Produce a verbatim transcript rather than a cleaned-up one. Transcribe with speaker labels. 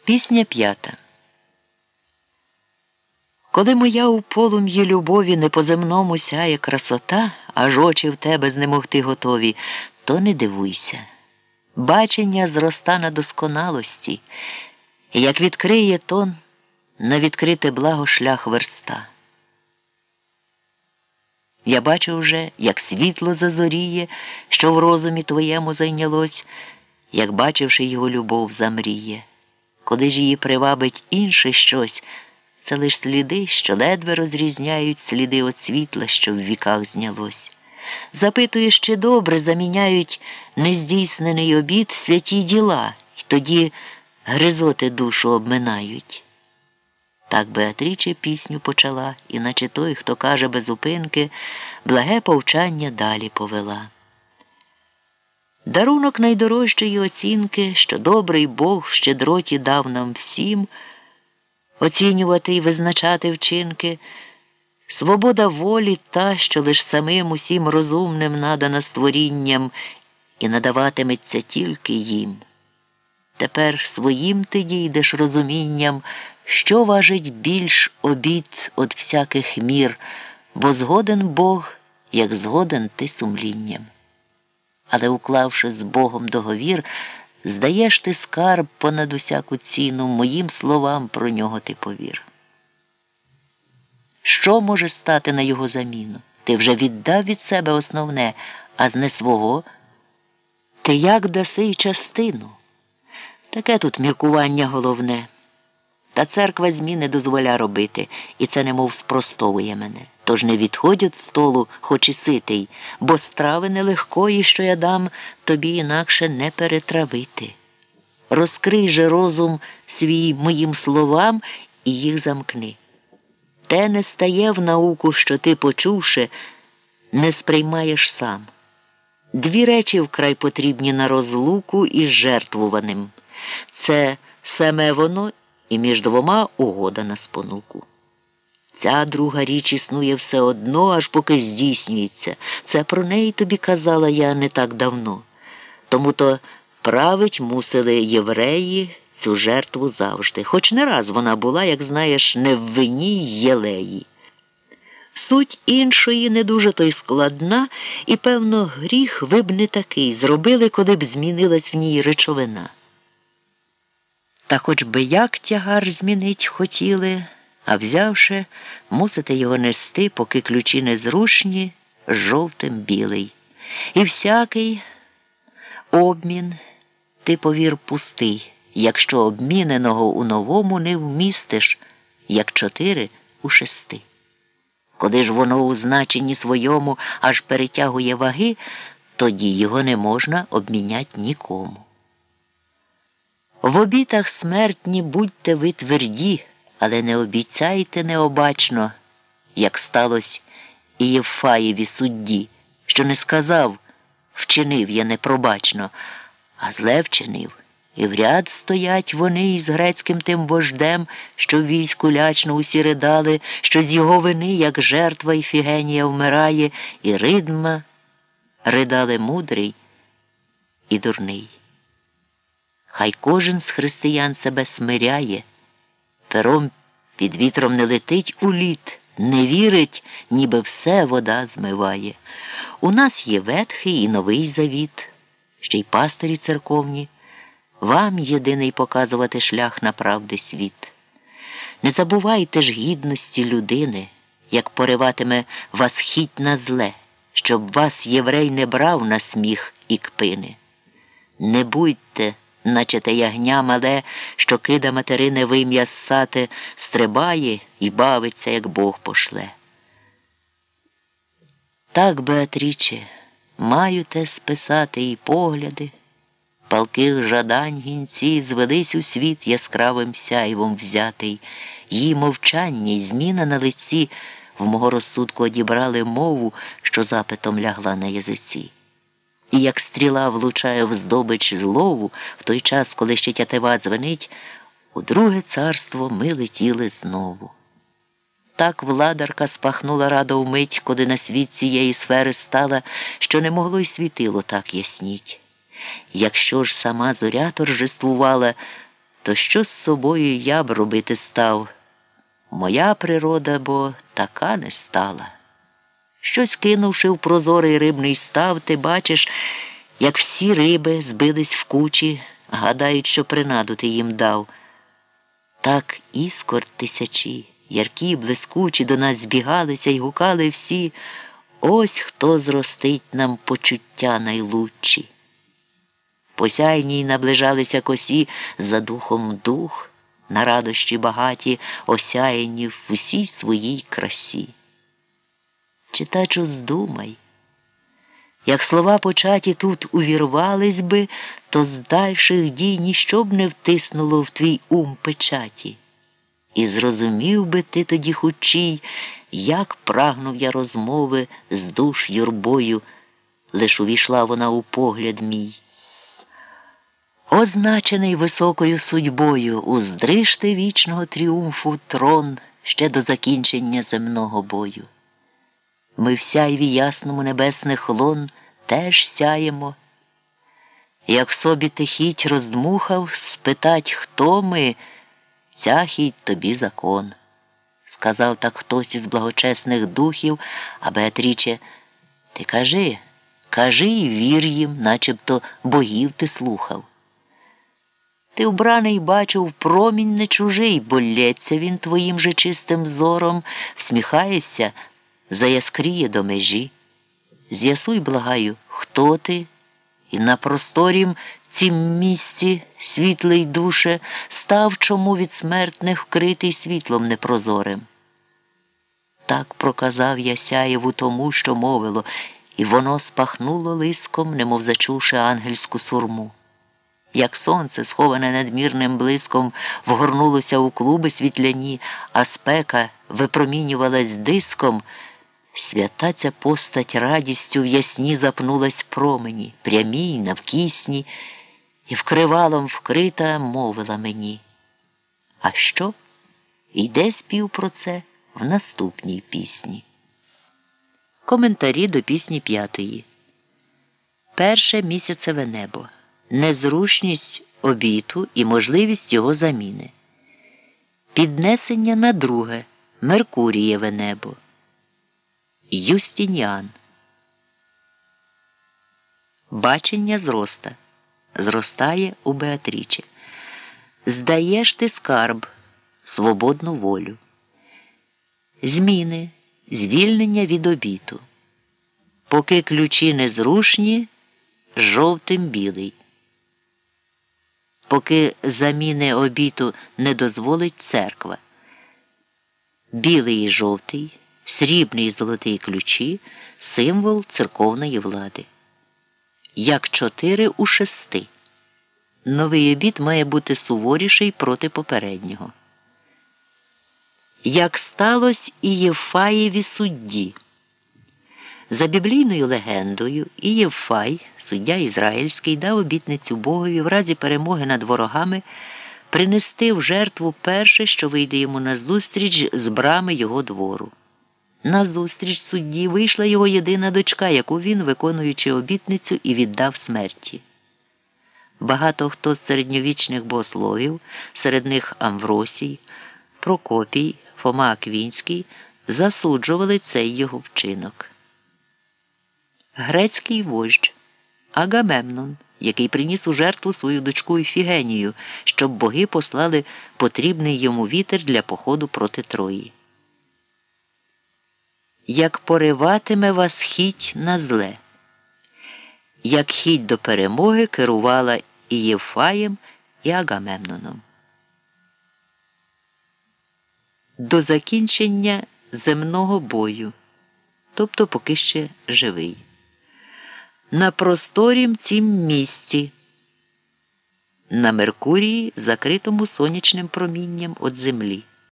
Speaker 1: Пісня п'ята. Коли моя у полум'ї любові не по-земному сяє красота, аж очі в тебе знемогти готові, то не дивуйся. Бачення зроста на досконалості, і як відкриє тон, на відкрите благо шлях верста. Я бачу вже, як світло зазоріє, що в розумі твоєму зайнялось, як, бачивши його любов, замріє. Коли ж її привабить інше щось, це лиш сліди, що ледве розрізняють сліди от світла, що в віках знялось. Запитуєш, чи добре заміняють нездійснений обід святі діла, і тоді гризоти душу обминають. Так Беатріче пісню почала, і наче той, хто каже без зупинки, благе повчання далі повела. Дарунок найдорожчої оцінки, що добрий Бог в щедроті дав нам всім, оцінювати і визначати вчинки, свобода волі та, що лиш самим усім розумним надана створінням і надаватиметься тільки їм. Тепер своїм ти дійдеш розумінням, що важить більш обід од всяких мір, бо згоден Бог, як згоден ти сумлінням. Але, уклавши з Богом договір, здаєш ти скарб понад усяку ціну, моїм словам про нього ти повір. Що може стати на його заміну? Ти вже віддав від себе основне, а з не свого ти як даси й частину? Таке тут міркування головне. Та церква зміни дозволя робити, і це немов спростовує мене. Тож не відходь від столу, хоч і ситий, бо страви нелегкої, що я дам, тобі інакше не перетравити. Розкрий же розум свій моїм словам і їх замкни. Те не стає в науку, що ти, почувши, не сприймаєш сам. Дві речі вкрай потрібні на розлуку із жертвуваним. Це саме воно і між двома угода на спонуку. Ця друга річ існує все одно, аж поки здійснюється. Це про неї тобі казала я не так давно. Тому-то править мусили євреї цю жертву завжди. Хоч не раз вона була, як знаєш, не в вині й єлеї. Суть іншої не дуже то й складна, і, певно, гріх ви б не такий зробили, коли б змінилась в ній речовина. Та хоч би як тягар змінить хотіли, а взявши, мусите його нести, поки ключі незручні, жовтим білий. І всякий обмін, ти, повір, пустий, якщо обміненого у новому не вмістиш, як чотири у шести. Коли ж воно у значенні своєму аж перетягує ваги, тоді його не можна обміняти нікому. В обітах смертні будьте ви тверді, але не обіцяйте необачно, як сталося і Євфаєві судді, що не сказав, вчинив я непробачно, а зле вчинив. І в ряд стоять вони із грецьким тим вождем, що в війську лячно усі ридали, що з його вини, як жертва Іфігенія вмирає, і ридма ридали мудрий і дурний. Хай кожен з християн себе смиряє, пером під вітром не летить у лід, не вірить, ніби все вода змиває. У нас є Ветхий і Новий Завіт, ще й пастирі церковні, вам єдиний показувати шлях на правди світ. Не забувайте ж гідності людини, як пориватиме вас хіть на зле, щоб вас єврей не брав на сміх і кпини. Не будьте, наче те ягня мале, що кида материне вим'я ссати, стрибає і бавиться, як Бог пошле. Так, Беатріче, маю те списати і погляди, палких жадань гінці звелись у світ яскравим сяйвом взятий, її мовчання й зміна на лиці в мого розсудку одібрали мову, що запитом лягла на язиці. І як стріла влучає в здобич злову, в той час, коли ще тятива дзвенить, у друге царство ми летіли знову. Так владарка спахнула радо вмить, коли на світ цієї сфери стала, що не могло й світило так ясніть. Якщо ж сама зоря торжествувала, то що з собою я б робити став? Моя природа, бо така не стала. Щось кинувши в прозорий рибний став, ти бачиш, як всі риби збились в кучі, гадають, що принаду ти їм дав. Так іскор тисячі, яркі, блискучі, до нас збігалися й гукали всі: ось хто зростить нам почуття найлучші. По сяйній наближалися косі за духом дух, на радощі багаті, осяяні в усій своїй красі. Читачу, здумай, як слова початі тут увірвались би, то з дальших дій ніщо б не втиснуло в твій ум печаті. І зрозумів би ти тоді хучій, як прагнув я розмови з душ юрбою, лиш увійшла вона у погляд мій. Означений високою судьбою, уздриж ти вічного тріумфу трон ще до закінчення земного бою. Ми в сяйві ясному небесних лон теж сяємо. Як собі ти хіть роздмухав, спитать, хто ми, ця хіть тобі закон. Сказав так хтось із благочесних духів, а Беатріче: ти кажи, кажи і вір їм, начебто богів ти слухав. Ти вбраний, бачив, промінь не чужий, бо лється він твоїм же чистим зором, всміхаєшся, заяскріє до межі. З'ясуй, благаю, хто ти, і на просторім цім місці, світлий душе, став чому від смертних вкритий світлом непрозорим. Так проказав я сяєву тому, що мовило, і воно спахнуло лиском, немов зачувши ангельську сурму. Як сонце, сховане надмірним блиском, вгорнулося у клуби світляні, а спека випромінювалась диском, свята ця постать радістю в ясні запнулась промені, прямій, навкісні, і вкривалом вкрита мовила мені. А що? Йде спів про це в наступній пісні. Коментарі до пісні п'ятої. Перше місяцеве небо. Незручність обіту і можливість його заміни. Піднесення на друге. Меркурієве небо. Юстініан. Бачення зроста. Зростає у Беатріче. Здаєш ти скарб, свободну волю. Зміни, звільнення від обіту. Поки ключі незрушні, жовтим білий. Поки заміни обіту не дозволить церква. Білий і жовтий, срібний і золотий ключі – символ церковної влади. Як чотири у шести. Новий обіт має бути суворіший проти попереднього. Як сталося і Євфаєві судді. За біблійною легендою, Ієвфай, суддя ізраїльський, дав обітницю Богові в разі перемоги над ворогами принести в жертву перше, що вийде йому назустріч з брами його двору. Назустріч судді вийшла його єдина дочка, яку він, виконуючи обітницю, і віддав смерті. Багато хто з середньовічних богословів, серед них Амвросій, Прокопій, Фома Аквінський, засуджували цей його вчинок. Грецький вождь Агамемнон, який приніс у жертву свою дочку Іфігенію, щоб боги послали потрібний йому вітер для походу проти Трої. Як пориватиме вас хіть на зле. Як хіть до перемоги керувала і Євфаєм, і Агамемноном. До закінчення земного бою, тобто поки ще живий. На просторім цім місці, на Меркурії, закритому сонячним промінням від землі.